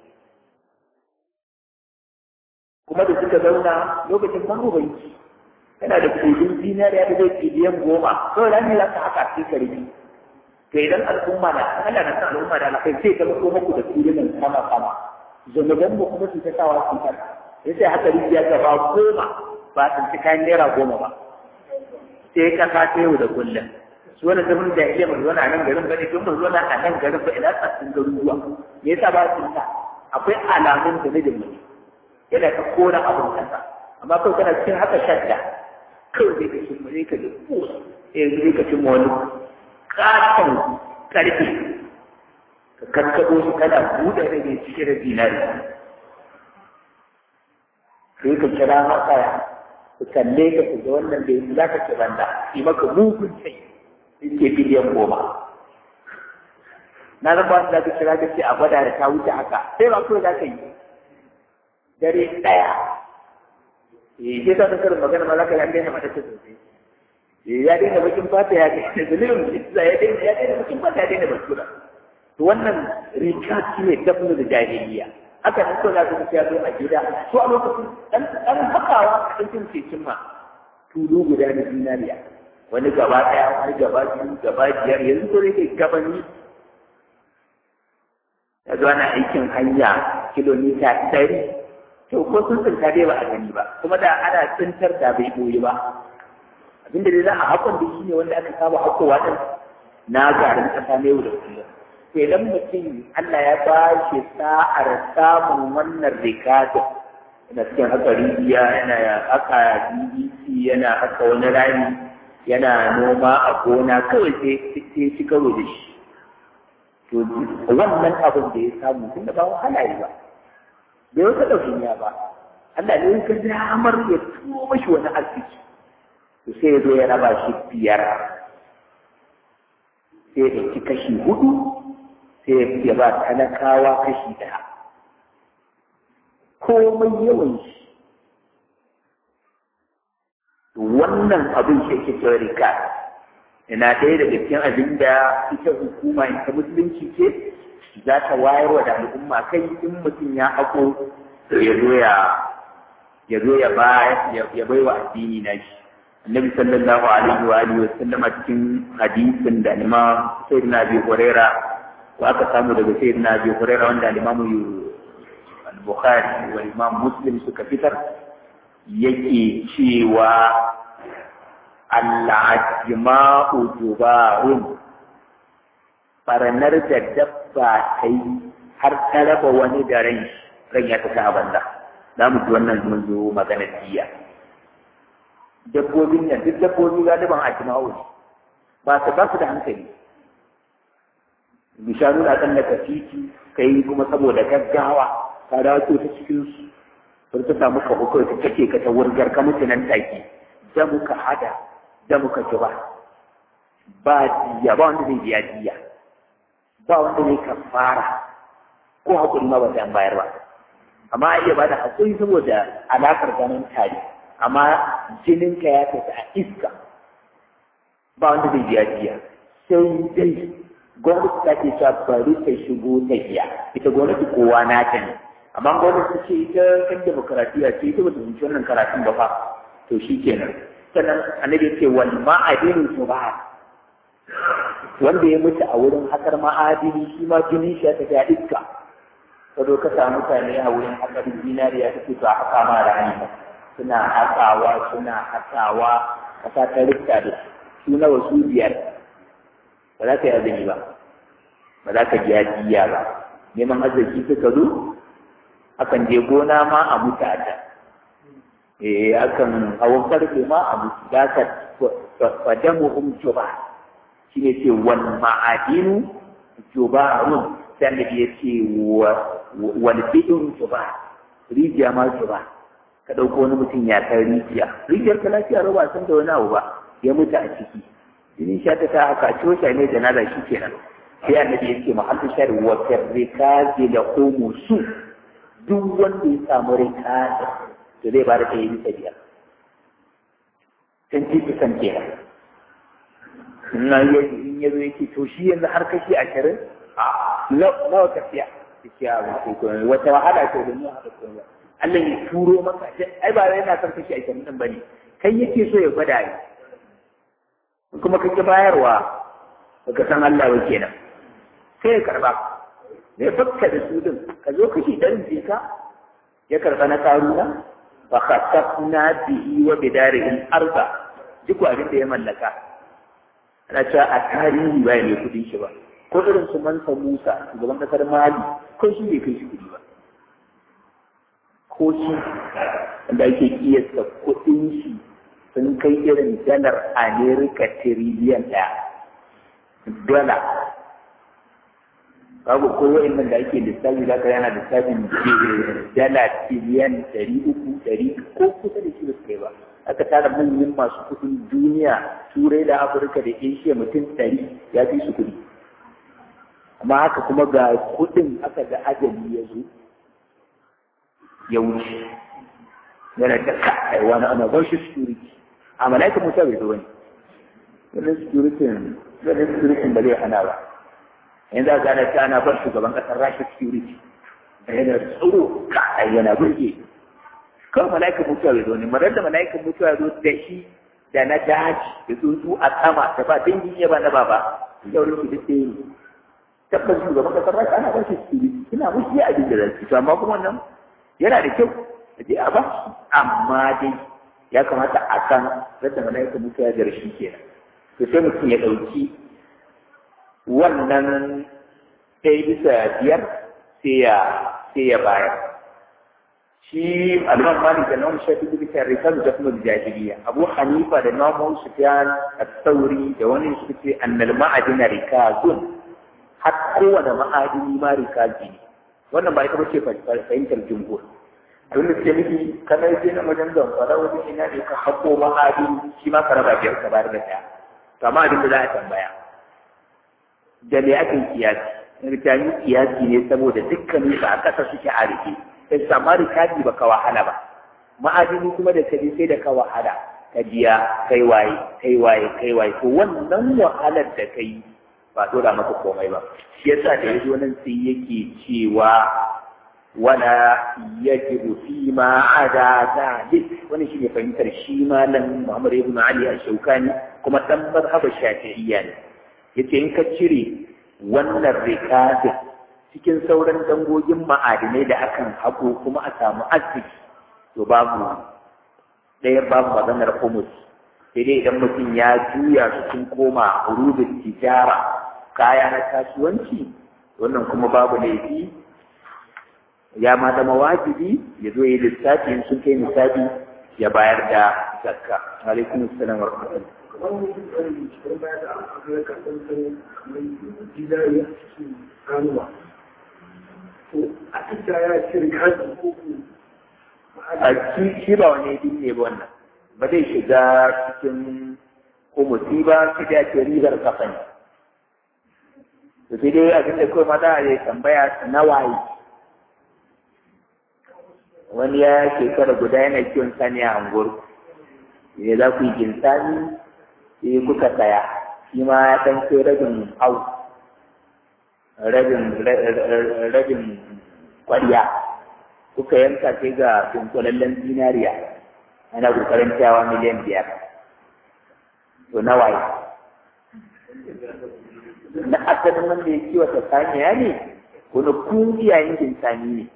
kuma da suka zauna lokacin babu banki yana da kudin zinariya da zai biliyan goma kawai rami za ka haka sai karfi to idan al'umma na Allah na san al'umma da alkai sai ka ko muku da kudin sama sama zunuban mu kuma su ta sawa su ta sai haka rijiya ta ba goma ba sun ci kayan naira goma ba sai ka ka ta yau da kullum su wani zaman da iya mu zuwa nan garin bane tun mu zuwa a nan garin ba ina tsakin garuruwa me yasa ba su ta akwai alamun da ne mu yana ka kora abun kasa amma kai kana cikin haka shadda kawai zai ka cin mu zai ka da ko eh zai ka cin wani katon karfi ka kakkabo shi kana buɗe da ne cikin da dinari sai ka kira maka ka kalle ka ga wannan da yanzu za ka ci banda yi maka mugun sai yake biliyan goma na zama wasu za ka kira ka ce a gwada da ta wuce haka sai ba kawai za ka yi dare ɗaya eh sai ka karin magana ma za ka yi an daina mata ta sosai eh ya daina bakin fata ya daina zalimin isa ya daina ya daina bakin fata ya daina basura to wannan rika shi ne tabbata da jahiliya haka nan kawai za ka tafiya zo a gida to a lokacin ɗan ɗan hakawa a cikin cikin ma tulu guda na zinariya wani gaba ɗaya wani gaba biyu gaba biyar yanzu ko yake gabani ya zo ana aikin hanya kilomita ɗari to ko sun tsinta dai ba a gani ba kuma da ana tsintar da bai boye ba abinda dai za a hakon da shi ne wanda aka saba hakowa ɗin na garin ƙasa na yau da kullum sai dan mutum Allah ya ba shi sa'ar samun wannan rikata yana cikin haka rijiya yana haka B B C yana haka wani rami yana noma a gona kawai sai sai shi karo da shi to wannan abin da ya samu tun da ba wahala yi ba bai wata ɗaukin ya ba Allah ne ya damar ya turo mashi wani arziki to sai ya zo ya raba shi biyar sai ya ɗauki kashi hudu sai ya ba talakawa kashi ɗaya komai yawan shi wannan abin shi ke cewa rika ina ɗaya daga cikin abin da ita hukuma in ta musulunci ce za ta wayar wa da al'umma kai in mutum ya hako ya zo ya ya zo ya ba ya bai wa addini na shi annabi sallallahu alaihi wa alihi wa sallama cikin hadisin da imam sayyidina abi hurairah wa aka samu daga sayyidina Abi Hurairah wanda Imam Al-Bukhari wa Imam Muslim suka fitar yake cewa al-ajma'u jubarun faranar da dabba kai har ta raba wani da ran ran ya ta banda za mu ji wannan mun zo magana tiya dabbobin nan duk dabbobi galiban ajma'u ne ba su ba su da hankali bishanu na tsallaka titi kai kuma saboda gaggawa ka dawo ta cikin su sun ta samu ka hukur ta kake ka ta wurgar ka mutu nan take da muka hada da muka ji ba ba diya ba wanda zai biya diya ba wanda zai kafara ko hakuri ma ba ta bayar ba amma a iya bada hakuri saboda alakar ganin tare amma jininka ya tafi a iska ba wanda zai biya diya sai dai gwamnati ta ce ta bari ta shigo ta biya ita gwamnati kowa na ta ne amma gwamnati ce ita kan demokaratiya ce ita ba ta zuci wannan karatun ba fa to shi kenan sannan annabi ce wal ma'adinu subha wanda ya mutu a wurin hakar ma'adini shi ma jini shi ta ga iska ka zo ka samu mutane a wurin hakar zinariya ta ce to a haka ma rani suna hakawa suna hakawa kasa ta rikta da su nawa su biyar ba za ka yi azumi ba ba za ka ji jiya ba neman arziki suka zo akan je gona ma a mutu a can eh akan hawan karfe ma a mutu da ka fadamu um juba shi ne ce wal ma'adinu jubarun sai da ya ce wal bidun juba rijiya ma juba ka ɗauko wani mutum ya kai rijiya rijiyar ka lafiya ba san da wani abu ba ya mutu a ciki jinin sha ta ta haka coca ne da nada shi kenan sai annabi ya ce mahallu shari wa karrikazi da komo su duk wanda ya samu rikazi to zai ba da ɗaya bisa biyar can ci kusan kenan in ya zo yake to shi yanzu har kashi ashirin a nawa tafiya tafiya ba ko wata wahala ce da nuna haka kuma Allah ya turo maka ai ba yana son kashi ashirin ɗin ba ne kai yake so ya gwada yi kuma kake bayarwa baka san Allah ba kenan sai ya karba zai fakka da su din ka zo kashi dan jika ya karba na karuna fa khatafna bihi wa bidarihi al-arda duk abin da ya mallaka ana cewa a tarihi ba ne kudin shi ba ko irin su Mansa Musa shugaban kasar Mali ko shi bai kai shi kudi ba ko shi da ake kiyasta kudin shi sun kai irin dalar Amerika tiriliyan ɗaya dala babu ko wa'annan da ake lissafi za ka yana lissafin dala tiriliyan ɗari uku ɗari ko kusa da shi ba su kai ba aka tara manyan masu kudin duniya turai da afirka da asia mutum ɗari ya fi su kudi amma haka kuma ga kudin aka ga ajali ya zo ya wuce yana ta kai wani ana ba shi security a mala'ikan musa bai zo wani wannan security wannan security ba zai hana ba yanzu aka gane ta ana bar shugaban kasar rashin security da yana tsoro ka yana burge kawai mala'ikan mutuwa bai zo ne marar da mala'ikan mutuwa zo da shi da na daji da tsuntsu a sama da ba dangin iya ba na baba yau da su duk da yi tabbas shugaban kasar rashin ana ba shi security suna mushi abin da zai to amma kuma wannan yana da kyau da je a ba amma dai ya kamata a kan rasa mala'ika mutu ya garshi kenan to sai mutum ya ɗauki wannan ɗaya bisa biyar sai ya sai ya bayar shi alman malik da nawan shafi bisa rikar da kuma jahiliya abu hanifa da nawan sufyan as-sauri da wani su ce annal ma'adina rikazun har kowane ma'adini ma rikazi ne wannan ba ita ba ce fahimtar jumhur abin da suke nufi kana je na wajen zamfara wajen ina ne ka haƙo ma'adini shi ma ka raba biyar ka bayar da ɗaya to amma abin da za a tambaya da me ake kiyasi rikani kiyasi ne saboda dukkanin su a ƙasa suke a rike sai sama rikani ba ka wahala ba ma'adini kuma da kaje sai da ka wahala ka biya kai waye kai waye kai waye to wannan wahalar da kai ba dora maka komai ba shi yasa da yazo nan sai yake cewa wala yajibu fi ma ada zalik wani shi ne fahimtar shi malam Muhammad ibn Ali al-Shawkani kuma dan mazhab Shafi'iyya ne yace in ka cire wannan rikadin cikin sauran dangogin ma'adinai da akan hako kuma a samu arziki to babu ɗaya babu maganar humus sai dai idan mutum ya juya su sun koma urubin tijara kaya na kasuwanci wannan kuma babu laifi ya ma zama wajibi ya zo yi lissafi in sun kai misali ya bayar da zakka alaikum assalam wa rahmatullah a shi ba wani din ne ba wannan ba zai shiga cikin kumusi ba su da ke ribar kafa ne to sai dai abin da kawai mata a tambaya na waye wani ya shekara guda yana kiwon sani a anguwar ne za ku yi ginsani sai kuka saya shi ma ya ɗan kai rabin hau rabin rabin ƙwarya kuka yanka sai ga dunkulallen zinariya ana kokarin cewa miliyan biyar to nawa yi na asalin wanda ya kiwata saniya ne wani kun iyayen ginsani ne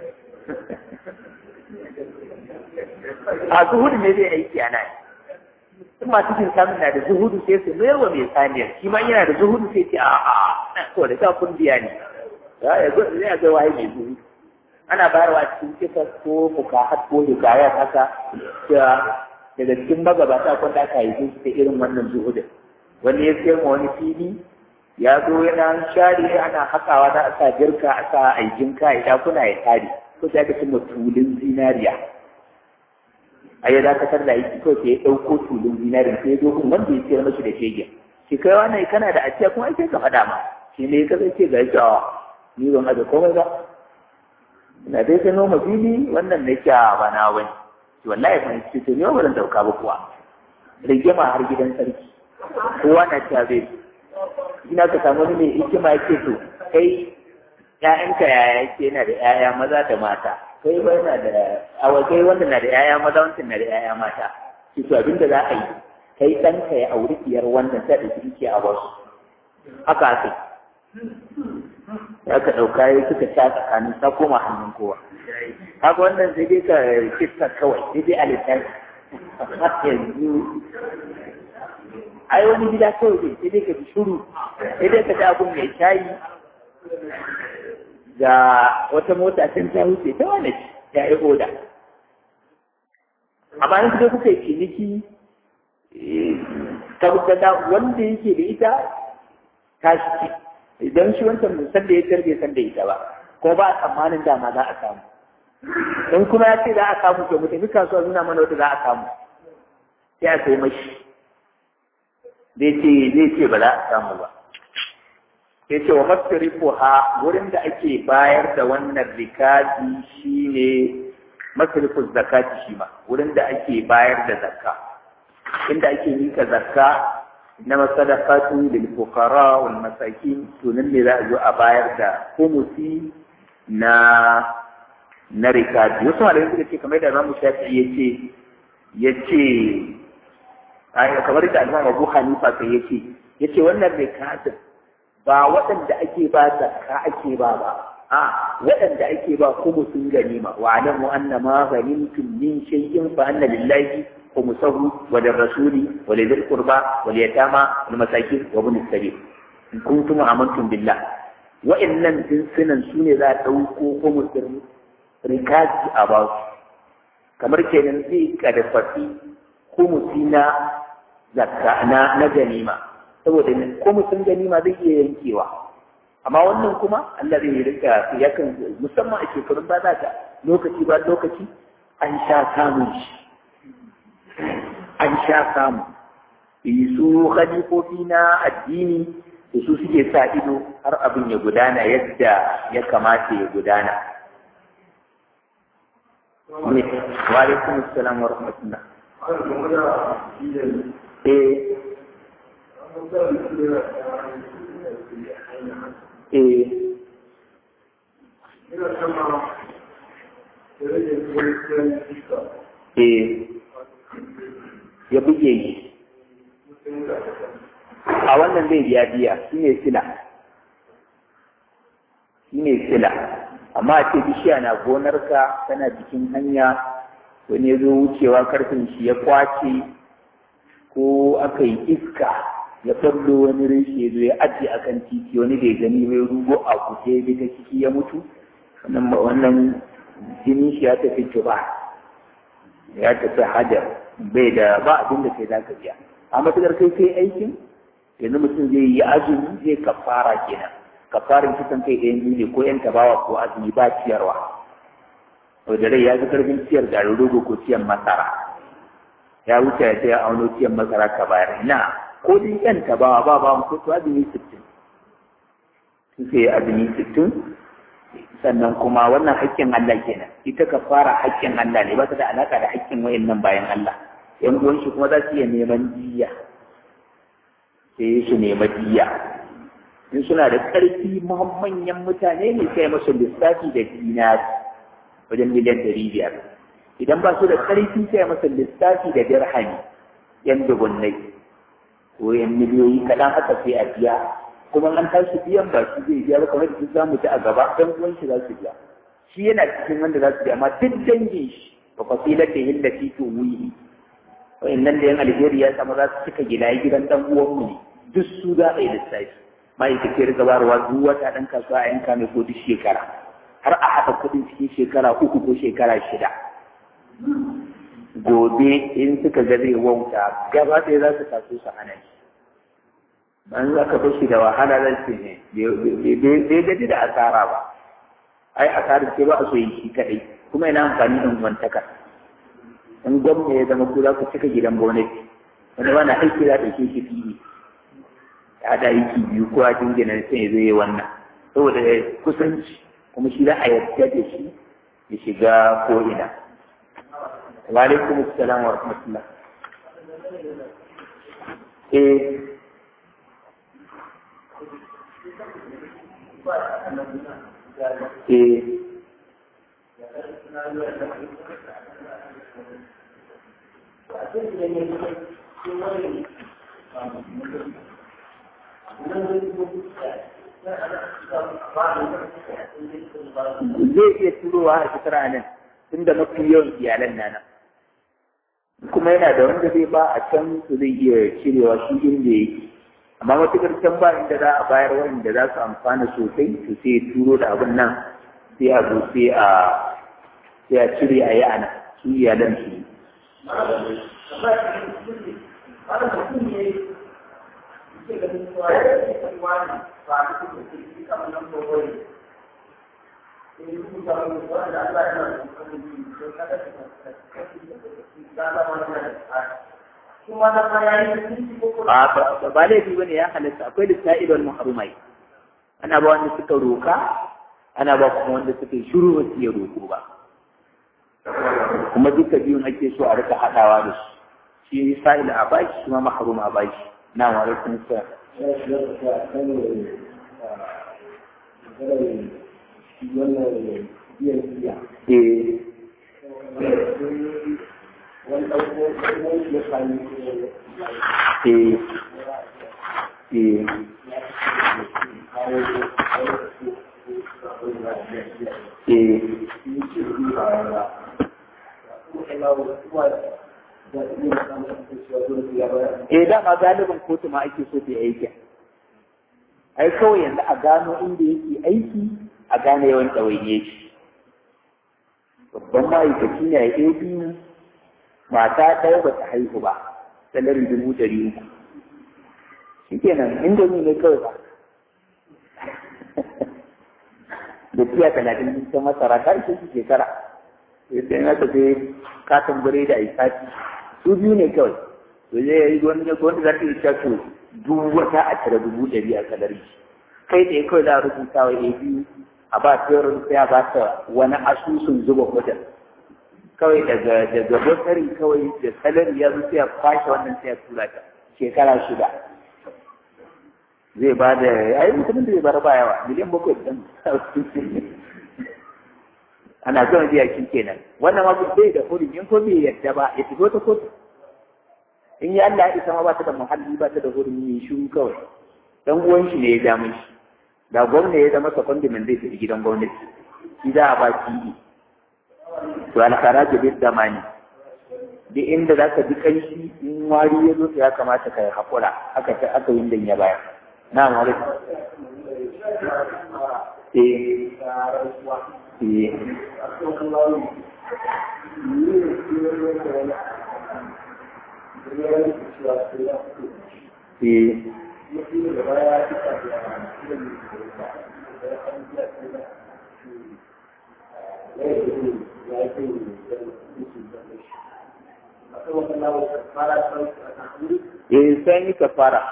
a zuhudu ne zai aiki a nan in masu jin samun na da zuhudu sai su mayar wa mai saniyar shi ma yana da zuhudu sai ce a a ko da ta kun biya ne ya zo zai ga waye mai zuhudu ana bayarwa cikin kisa ko fukahat ko hikaya haka cewa daga cikin magabata kun da aka yi su ta irin wannan zuhudin wani ya sayar ma wani fili ya zo yana share ana hakawa da asa jirka a sa aikin kai kuna ya tare ko sai ka cimma tulun zinariya a ya dakatar da aiki ko sai ya ɗauko tulun zinariya sai ya zo kun wanda ya sayar mashi da shege shi kai wannan kana da ajiya kuma ai sai ka faɗa ma shi ne ka zai ce ga jawa ni ban aje komai ba ina dai sai noma fili wannan ne kya ba na wani to wallahi ban ce to ne ba zan dauka ba kuwa rigima har gidan sarki kowa na ta bai ina ka samu wani mai hikima yake to kai ƴaƴanka yaya yake yana da ƴaƴa maza da mata kai ba yana da awakai wanda na da ƴaƴa maza wancan na da ƴaƴa mata ki to abinda za a yi kai ɗanka ya auri biyar wannan sai da duke a wasu haka aka ya ka ɗauka ya suka ta tsakanin ta koma hannun kowa haka wannan sai dai ka kista kawai sai dai a littafi yanzu ai wani gida kawai dai sai dai ka fi shuru sai dai ka ji abun mai shayi ga wata mota can ta wuce ta wani ya yi oda amma in sai kuka yi ciniki tabbata wanda yake da ita ta shi idan shi wancan musan da ya tarbe san da ita ba ko ba a tsammanin dama za a samu in kuma ya ce za a samu to mu tafi kasuwa nuna mana wata za a samu sai a sai mashi zai ce zai ce ba za a samu ba sai ce wa masarifu ha wurin da ake bayar da wannan rikazi shine masarifin zakati shi ma wurin da ake bayar da zakka inda ake mika zakka na masadaqatu lil fuqara wal masakin to nan ne za a zo a bayar da humusi na na rikazi wasu malamai suka ce kamar da Imam Shafi'i yace yace ai kamar da Imam Abu Hanifa sai yace yace wannan rikazin ba waɗanda ake ba zakka ake ba ba a waɗanda ake ba humusin ganima wa alamu anna ma ghanimtum min shay'in fa anna lillahi خمسه وللرسول ولذي القربى واليتامى والمساكين وابن السبيل إن كنتم آمنتم بالله وإن لم تنسنا سنة ذات أوكو خمس ركاز أباس كما كان ذي كدفتي خمسنا زكانا نجنيما saboda khumsin ganima zai iya yankewa amma wannan kuma Allah zai rika yakan musamman a shekarun ba za ta lokaci ba lokaci an sha samun shi an sha samu su khalifofi na addini da su suke sa ido har abin ya gudana yadda ya kamata ya gudana. Wa alaikum assalam wa rahmatullah. Eh eh eh ya buge shi a wannan zai biya biya shi ne sila shi ne sila amma a ce bishiya na gonarka tana jikin hanya wani ya zo wucewa karfin shi ya kwace ko aka yi iska ya fallo wani reshe ya zo ya ajiye akan titi wani bai gani mai rugo a kuce ya ta ciki ya mutu wannan jini shi ya tafi tuba ya tafi hajar bai da ba abin da kai za ka biya a matuƙar kai kai aikin yanzu mutum zai yi azumi zai kafara kenan kafarin kisan kai ɗayan biyu ne ko yan tabawa ko azumi ba ciyarwa to da rai ya fi karfin ciyar garin rogo ko ciyar masara ya wuce ya sai auno ciyar masara ka bayar ina ko dai yan tabawa ba ba mu ko azumi sittin sun sai azumi sittin sannan kuma wannan haƙƙin Allah kenan ita kafara haƙƙin Allah ne ba ta da alaƙa da haƙƙin wayannan bayan Allah yan uwan shi kuma za su iya neman diya sai su nema diya in suna da ƙarfi manyan mutane ne sai masu lissafi da dinari wajen miliyan ɗari biyar idan ba su da ƙarfi sai masu lissafi da dirhami yan dubunnai ko yan miliyoyi kaɗan haka sai a biya kuma an tashi biyan ba shi zai biya ba kamar da za mu ta a gaba dan uwan shi za su biya shi yana cikin wanda za su biya amma duk dangin shi ba fasilar da yin da fito wuyi wa'annan da yan Algeria sama za su cika gida gidan dan uwanmu ne duk su za a yi lissafi ma'aikaciyar gabarwa duk wata ɗan kasuwa a yanka mai ko duk shekara har a haɗa kuɗin cikin shekara uku ko shekara shida gobe in suka ga zai wauta gaba ɗaya za su taso su hana shi an za ka bashi da wahala zan ce ne bai gaji da asara ba ai asara ce ba a so yi shi kaɗai kuma yana amfani da wantaka in gwamna ya zama ku za ku cika gidan gwamnati wanda ba na aiki za ta ke shi fiye ya da aiki biyu ko a jingina sai ya zo yi wannan saboda kusanci kuma shi za a yarda da shi ya shiga ko ina wa alaikum assalam wa rahmatullah eh eh zai iya turowa a fitar a nan tun da mafi yawan iyalan nana kuma yana da wanda zai ba a can su zai iya cirewa shi inda yake amma matuƙar can ba inda za a bayar wanda za su amfana sosai to sai ya turo da abin nan sai a zo sai a sai a cire a yi ana su iyalan su ba laifi bane ya halatta akwai lissa'il wal muharramai ana ba wanda suka roka ana ba kuma wanda suka yi shiru ba su iya roko ba kuma duka biyun ake so a rika haɗawa da su shi sa'il a baki shi ma mahrum a baki na wa alaikum salam eh eh dama galibin kotu ma ake so ta aiki ai kawai yanzu a gano inda yake aiki a gane yawan ɗawainiye shi babban ma'aikaci ne a biyu mata ɗaya ba ta haihu ba salarin dubu ɗari uku shi kenan inda ne kawai ba da tiya talatin ta masara ta ishe shi shekara yadda yana ta je katon bire da aisati su biyu ne kawai to zai yi wani wanda za ta yi ta to duk wata a cire dubu ɗari a salari kai da kawai za a rubuta wa a biyu a ba teorin sai a ba ta wani asusun zuba kudin kawai daga daga botari kawai da salari ya zo sai a kwashe wannan sai a tura ta shekara shida zai ba da ai mutumin da zai bar ba yawa miliyan bakwai ɗin ana son biya shi kenan wannan ma bai da hurumi in ko bai yadda ba ya shigo ta kotu in ya Allah ya isa ma ba ta da muhalli ba ta da hurumi ya shiru kawai dan uwan shi ne ya ja mishi da gwamna ya zama secondment zai tafi gidan gwamnati shi za a ba ki to alkara da bai zamani duk inda za ka ji kanshi in wari ya zo ya kamata ka haƙura aka ta aka yin dan ya baya na mare eh eh eh eh sai ni kafara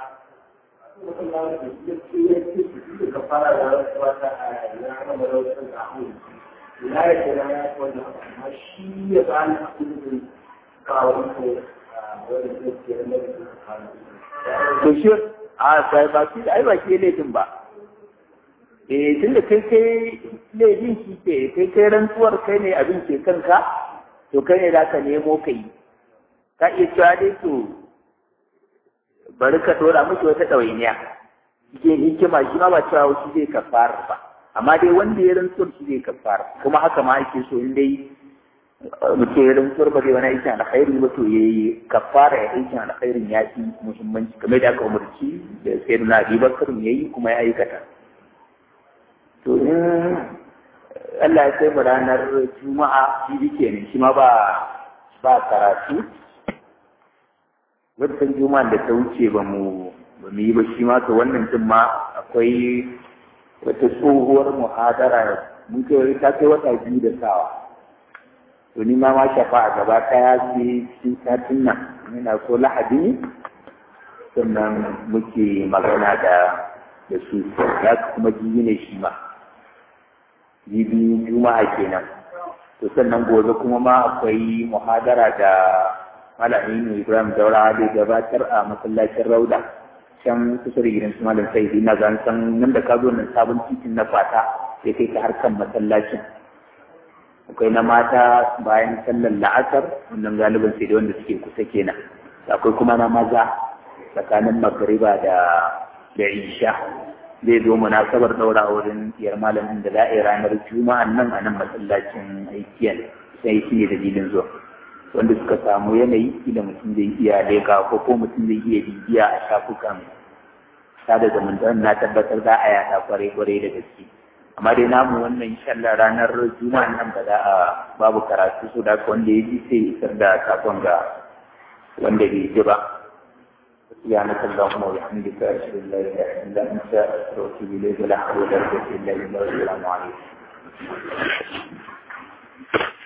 to shi a sai ba shi ai ba shi laifin ba eh tunda kai kai laifin shi ke kai kai rantsuwar kai ne abin ke kanka to kai ne za ka nemo kai ka iya cewa dai to bari ka dora miki wata ɗawainiya ke hikima shi ma ba cewa shi zai kafara ba amma dai wanda ya rantsuwar shi zai kafara kuma haka ma ake so in dai mutum ya rantsuwar ba zai wani aikin alkhairi ba to ya yi kafara ya aikin alkhairin ya fi muhimmanci kamar da aka umarci da sai na abubakar ya yi kuma ya aikata to in Allah ya kai mu ranar juma'a shi kenan shi ma ba ba karatu wannan juma'a da ta wuce ba mu ba mu yi ba shi ma to wannan din ma akwai wata tsohuwar muhadara mun kai ta kai wata biyu da sawa to ni ma ma shafa a gaba kaya sai cikin satin nan yana so lahadi sannan muke magana da da su ya kuma jibi ne shi ma jibi juma'a kenan to sannan gobe kuma ma akwai muhadara da Malam Ibrahim Daura da gabatar a masallacin Rauda can kusa da gidan su Malam Saidi na zan san nan da ka zo nan sabon titin na fata sai kai ka harkan masallacin akwai na mata bayan sallar la'asar wannan galibin sai da wanda suke kusa kenan, akwai kuma na maza tsakanin magriba da da isha. Zai zo munasabar daura wurin diyar malamin da za a yi ranar juma'an nan a nan masallacin aikiyar, sai shi ne dalilin zuwa. Wanda suka samu yanayi da mutum zai iya leka ko ko mutum zai iya bibiya a shafukan sada zumunta, na tabbatar za a yada kwarai-kwarai da gaske. Amma dai namu wannan insha Allah ranar juma'an nan ba za a babu karatu, so da wanda ya ji sai isar da sakon ga wanda bai ji ba. سبحانك اللهم وبحمدك أشهد أن لا إله إلا أنت أستغفرك إليك ولا حول ولا قوة إلا بالله العلي العظيم.